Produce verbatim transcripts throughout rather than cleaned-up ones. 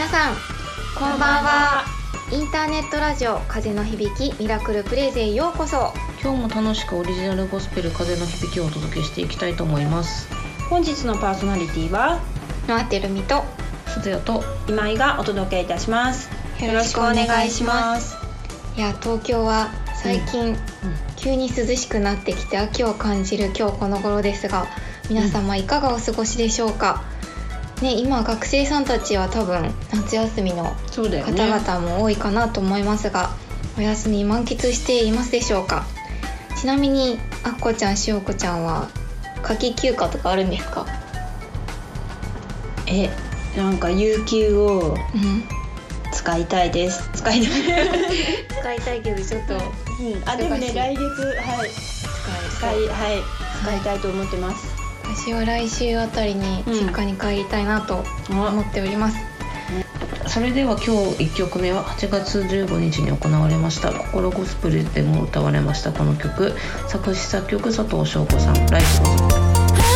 皆さんこんばんは。インターネットラジオ風の響きミラクルプレイゼへようこそ。 今日も楽しくオリジナルゴスペル風の響きをお届けしていきたいと思います。 本日のパーソナリティはのあてるみと鈴代と今井がお届けいたします。 よろしくお願いします。いや東京は最近、うんうん、急に涼しくなってきて秋を感じる今日この頃ですが、皆様いかがお過ごしでしょうか、うんね、今学生さんたちは多分夏休みの方々も多いかなと思いますが、お休み満喫していますでしょうか。ちなみにあっこちゃんしおこちゃんは夏季休暇とかあるんですか？ えなんか有給を、うん使いたいです。使いたい使いたいけどちょっと、うん、 あでもね来月はい使いはい使いたいと思ってます。 私は来週あたりに実家に帰りたいなと思っております、 うん、それでは今日いっきょくめははちがつじゅうごにちに行われました心ゴスペルでも歌われましたこの曲、作詞作曲佐藤翔子さん、ライフどうぞ。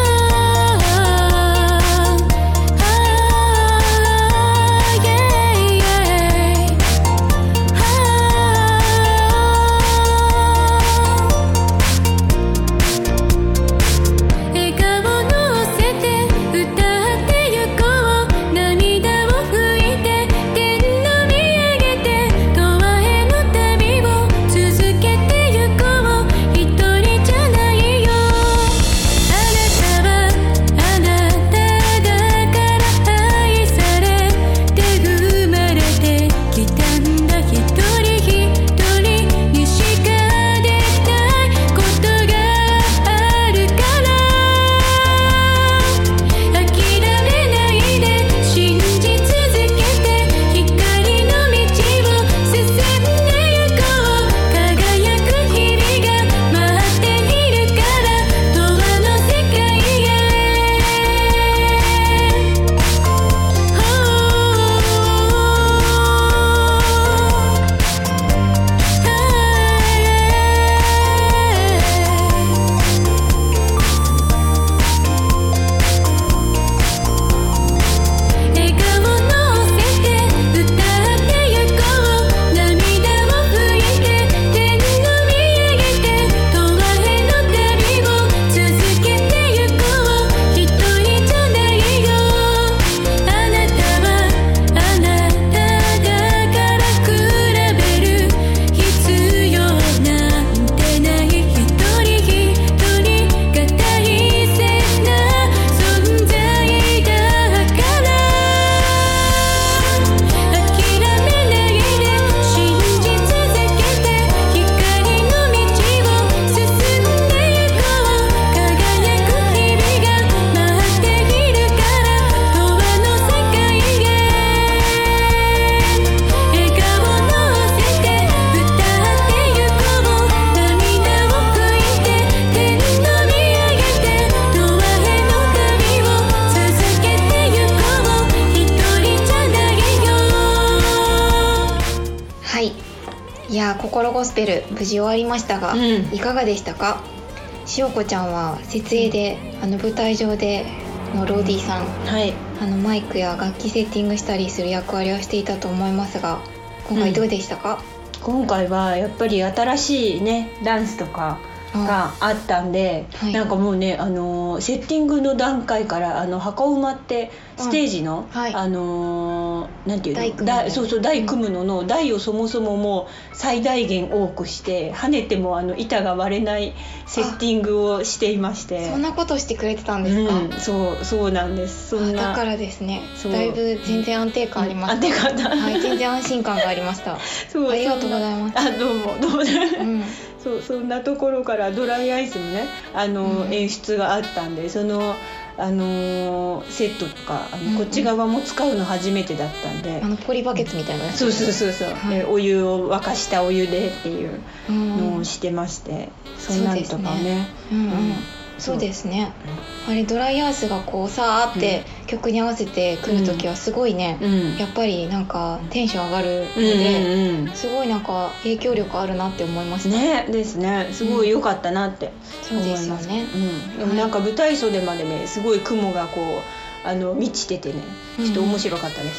いや心ゴスペル無事終わりましたが、うん、いかがでしたか？しおこちゃんは設営で、うん、あの舞台上でのローディーさん、はい、あのマイクや楽器セッティングしたりする役割をしていたと思いますが、今回どうでしたか？ うん、今回はやっぱり新しいねダンスとかがあったんで、はい、なんかもうねあのセッティングの段階からあの墓馬ってステージの、うんはい、あのなんていうの台組むのそうそう台組むのの台をそもそももう最大限多くして跳ねてもあの板が割れないセッティングをしていまして。 そんなことしてくれてたんですか？ うん、そうそうなんです。そんなだからですねだいぶ全然安定感ありました、 うん、安定感はい、全然安心感がありましたそうありがとうございます。 あどうもどうも、うんそうそんなところからドライアイスもねあの、うん、演出があったんでそのあのセットとかあの、うんうん、こっち側も使うの初めてだったんであのポリバケツみたいなやつ、 そうそうそうそう、はい、お湯を沸かしたお湯でっていうのをしてまして、うん、そんなんとかねそうですね、あれドライアイスがこうさーって曲に合わせてくるときはすごいね、うん、やっぱりなんかテンション上がるので、うんうんうん、すごいなんか影響力あるなって思いましたね。ですね、すごい良かったなって思います、 うん、そうですよね、 うん、でもなんか舞台袖までねすごい雲がこうあの満ちててねちょっと面白かったです、 うん、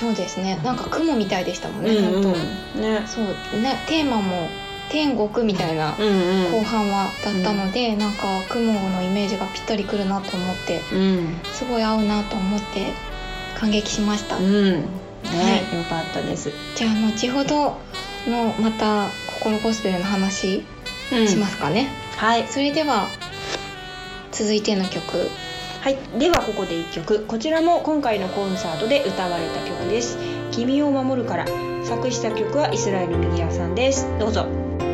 そうですね、なんか雲みたいでしたもんね、 うんうん、 本当ね、 そうね、テーマも天国みたいな後半はだったので、うんうん、なんか雲のイメージがぴったりくるなと思って、うん、すごい合うなと思って感激しました、うんね、 はい、よかったです。 じゃあ後ほどのまた心ゴスペルの話しますかね、うん、はい。それでは続いての曲、 はい、ではここでいっきょく、こちらも今回のコンサートで歌われた曲です。君を守るから。作詞作曲はイスラエル・ミディアさんです。どうぞ。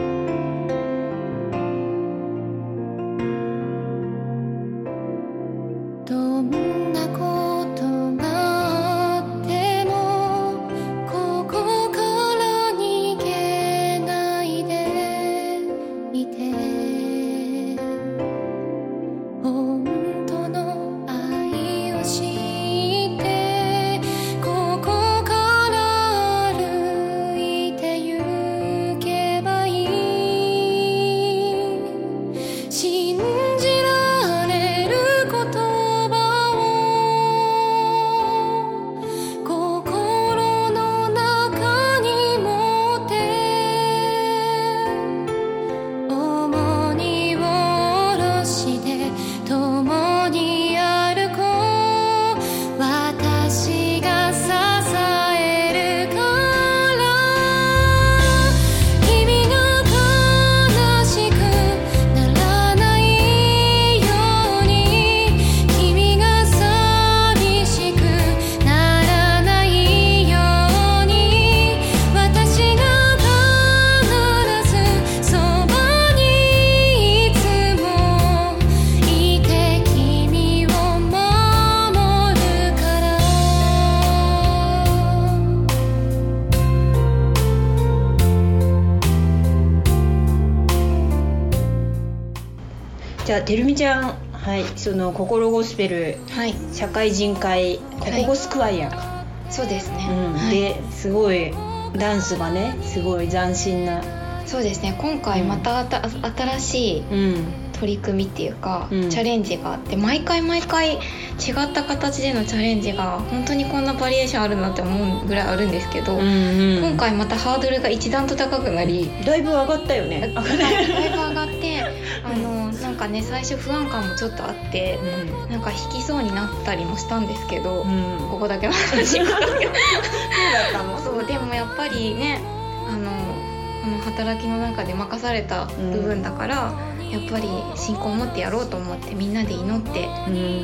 じゃあてるみちゃん、はい、その心ゴスペル、はい、社会人会ココゴスクワイア、 はい、そうですね、 うんはい、ですごいダンスがねすごい斬新な。 そうですね、今回また、うん、新しい取り組みっていうか、うん、チャレンジがあって、毎回毎回違った形でのチャレンジが本当にこんなバリエーションあるなって思うぐらいあるんですけど、うんうん、今回またハードルが一段と高くなり、 だいぶ上がったよね。 だいぶ上がってあのなんかね最初不安感もちょっとあって、うん、なんか引きそうになったりもしたんですけど、うん、ここだけの話そうだったの。そうでもやっぱりねあのこの働きの中で任された部分だから、うん、やっぱり信仰を持ってやろうと思ってみんなで祈って、うん、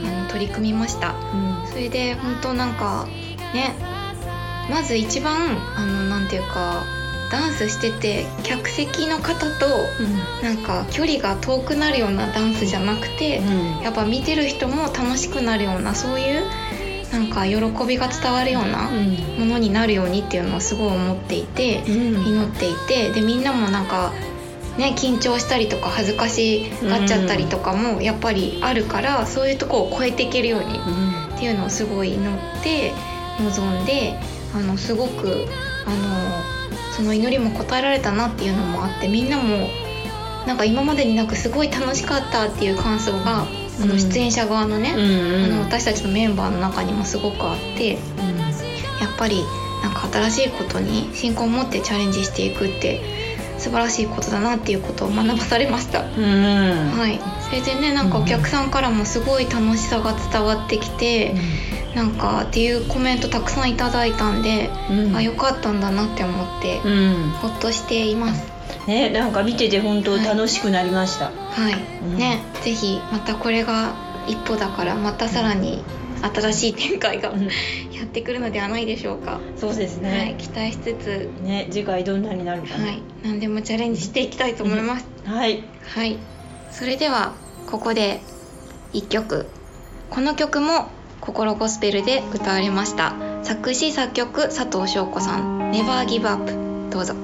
あの取り組みました、うん、それで本当なんかねまず一番あのなんていうかダンスしてて客席の方となんか距離が遠くなるようなダンスじゃなくて、うん、やっぱ見てる人も楽しくなるようなそういうなんか喜びが伝わるようなものになるようにっていうのをすごい思っていて、うん、祈っていて、でみんなもなんかね緊張したりとか恥ずかしがっちゃったりとかもやっぱりあるから、うん、そういうとこを超えていけるようにっていうのをすごい祈って臨んで、あのすごくあのその祈りも応えられたなっていうのもあって、みんなもなんか今までになくすごい楽しかったっていう感想があの出演者側のね、うん、あの私たちのメンバーの中にもすごくあって、うん、やっぱりなんか新しいことに信仰を持ってチャレンジしていくって素晴らしいことだなっていうことを学ばされました、うんはい、それでねなんかお客さんからもすごい楽しさが伝わってきて、うん、なんかっていうコメントたくさんいただいたんで、うん、あよかったんだなって思って、うん、ほっとしていますね、なんか見てて本当楽しくなりました。 はい、はいうん、ね、ぜひまたこれが一歩だからまたさらに新しい展開が、うん、やってくるのではないでしょうか。 そうですね、 はい、期待しつつ、 ね、次回どんなになるか、ね、 はい、何でもチャレンジしていきたいと思います、 うん、はい、 はい、それではここでいっきょく、この曲も心ゴスペルで歌われました。作詞作曲佐藤翔子さん、 Never Give Up、 どうぞ。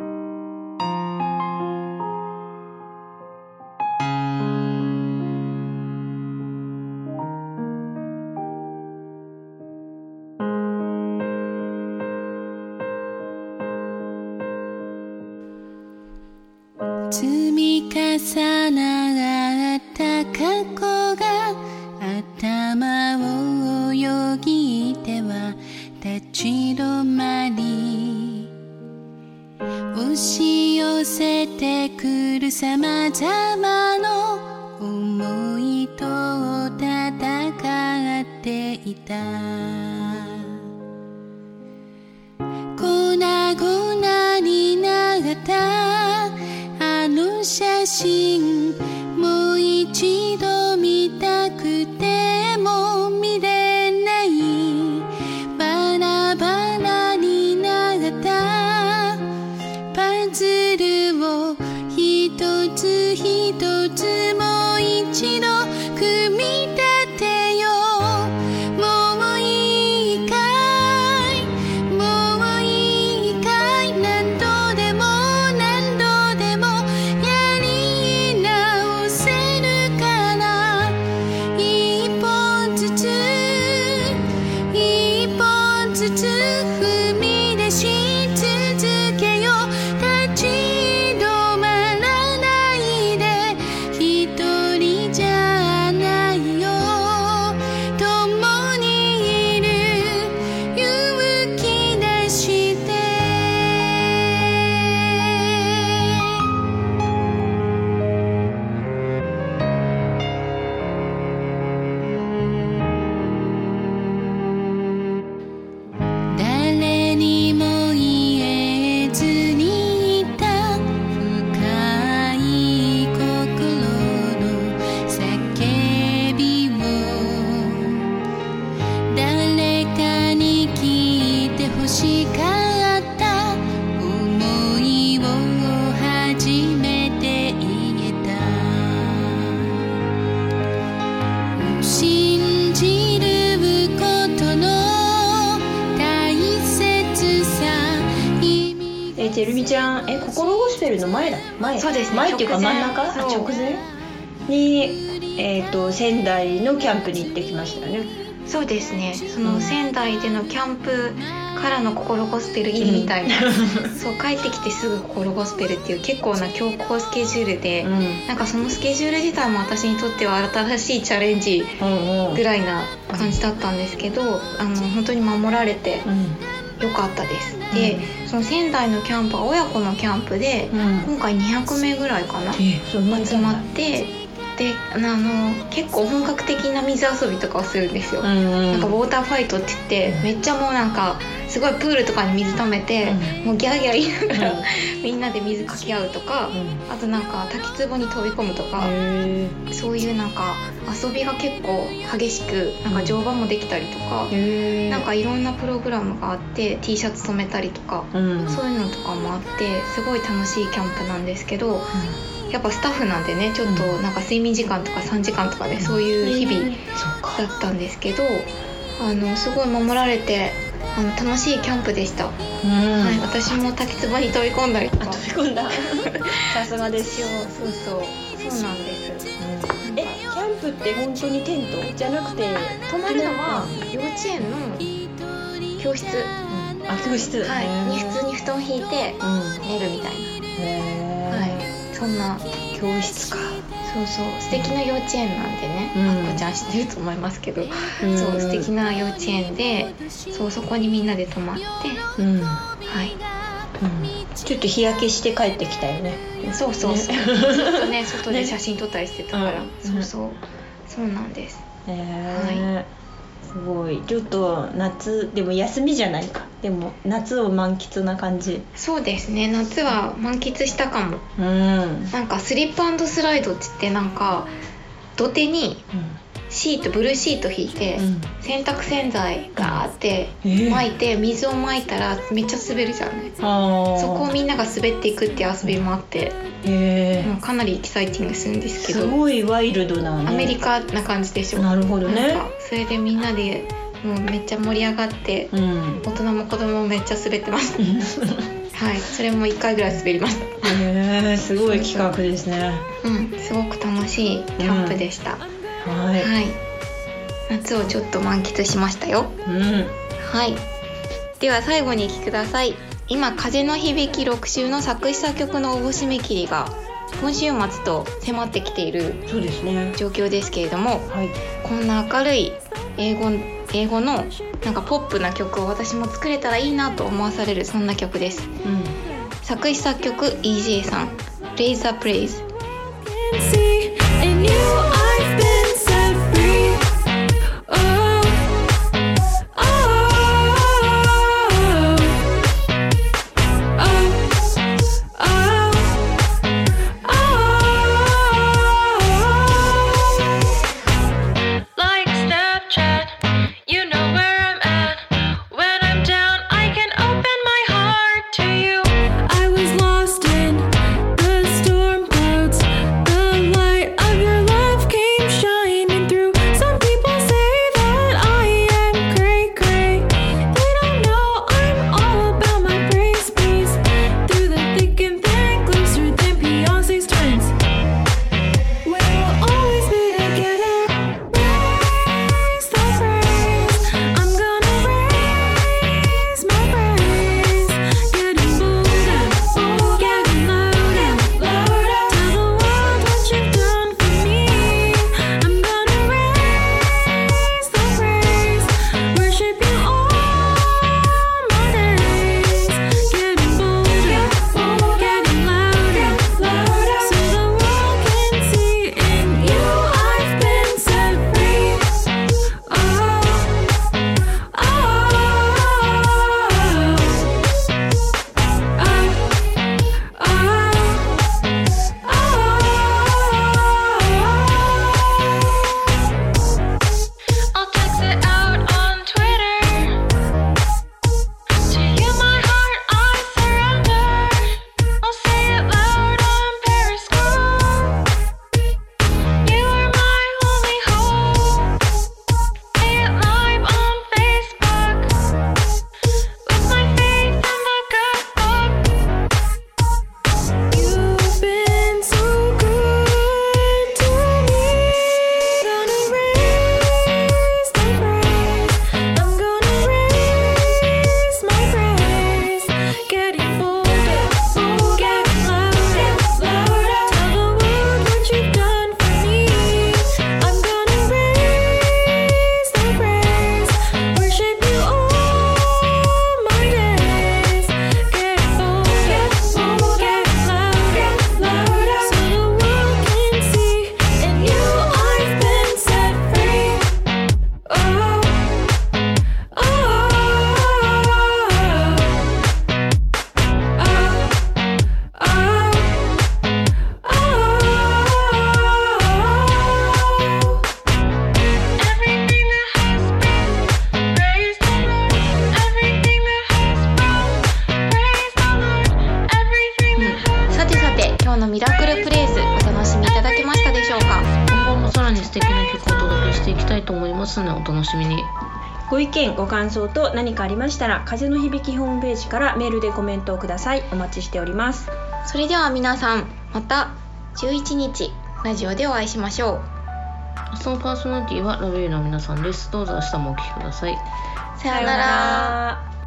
積み重なった過去が頭をよぎっては立ち止様々の思いと戦っていた。粉々になったあの写真、もう一度見たくても見れない。バラバラになったパズルを一つ一つもう一度組み立てよう。もういいかい、もういいかい。何度でも何度でもやり直せるから。一本ずつ一本ずつ踏み出し続けよう。立ち止まらないで、一人じゃないよ。共にいる勇気出して。誰にも言えずにいた深い心の叫びを、誰かに聞いて欲しかった思いを初めて言えた。信じることの大切さ、意味えてるみちゃん、え心ゴスペルの前だ前そうですね前っていうか直前真ん中あそう直前に、えー、と仙台のキャンプに行ってきましたよね。 そうですね。そうんの仙台でのキャンプからの心ゴスペル入りみたいな、そう帰ってきてすぐ心ゴスペルっていう結構な強行スケジュールで、 うんなんかそのスケジュール自体も私にとっては新しいチャレンジうんうんぐらいな感じだったんですけど、あの本当に守られてうんよかったです。で、その仙台のキャンプは親子のキャンプで、 うん今回にひゃくめいぐらいかなえそんなに集まって、であの結構本格的な水遊びとかをするんですよ。 うんうんなんかウォーターファイトって言ってめっちゃもうなんかすごいプールとかに水溜めて、 うんもうギャーギャー言いながら、 うんみんなで水かけ合うとか、 うんあとなんか滝壺に飛び込むとか、 へそういうなんか遊びが結構激しくなんか乗馬もできたりとか、 えなんかいろんなプログラムがあって T シャツ染めたりとか、 うんそういうのとかもあってすごい楽しいキャンプなんですけど、やっぱスタッフなんでねちょっとなんか睡眠時間とかさんじかんとかね、そういう日々 そうかだったんですけど、あのすごい守られてあの楽しいキャンプでした、 うんはい、私も滝壺に飛び込んだりとか。 あ飛び込んださすがですよ。 そうそうそうなんです。 えキャンプって本当にテントじゃなくて泊まるのは幼稚園の教室、 あ教室はい、に普通に布団引いてうん寝るみたいへな、はい、そんな教室か。 そうそう素敵な幼稚園なんでね、 うんあっこちゃん知ってると思いますけど、 うんそう素敵な幼稚園で、そうそこにみんなで泊まって、 うんはいちょっと日焼けして帰ってきたよね。 そうそうそう、 ねずっとね外で写真撮ったりしてたから、 うんそうそうそうなんです。 へーすごいちょっと夏でも休みじゃないか、でも夏を満喫な感じ。 そうですね、夏は満喫したかも。 うんなんかスリップ&スライドって言って、なんか土手にシートブルーシート引いて、 うん洗濯洗剤ガーってえー巻いて水を巻いたらめっちゃ滑るじゃんね、 あそこをみんなが滑っていくっていう遊びもあって、 へもうかなりエキサイティングするんですけすど、 ごいワイルドなね。 アメリカな感じでしょ。 なるほどねなんかそれでみんなでもうめっちゃ盛り上がって、 うん大人も子供もめっちゃ滑ってましたはい、それもいっかいぐらい滑りました。 へえすごい企画ですね。 うん、すごく楽しいキャンプでした、 はい、 はい、夏をちょっと満喫しましたよ。 うんはい、では最後にお聴きください。今風の響きろく週の作詞作曲の応募締め切りが今週末と迫ってきているそうですね。 状況ですけれども、 はいこんな明るい英語英語のなんかポップな曲を私も作れたらいいなと思わされる、そんな曲です。 うん作詞作曲 イージェー さん、 Raise the Praise。ミラクルプレイスお楽しみいただけましたでしょうか。 今後もさらに素敵な曲をお届けしていきたいと思いますのでお楽しみに。 ご意見ご感想と何かありましたら風の響きホームページからメールでコメントをください。お待ちしております。 それでは皆さんまたじゅういちにちラジオでお会いしましょう。 明日のパーソナリティはラビーの皆さんです。どうぞ明日もお聞きください。 さようなら。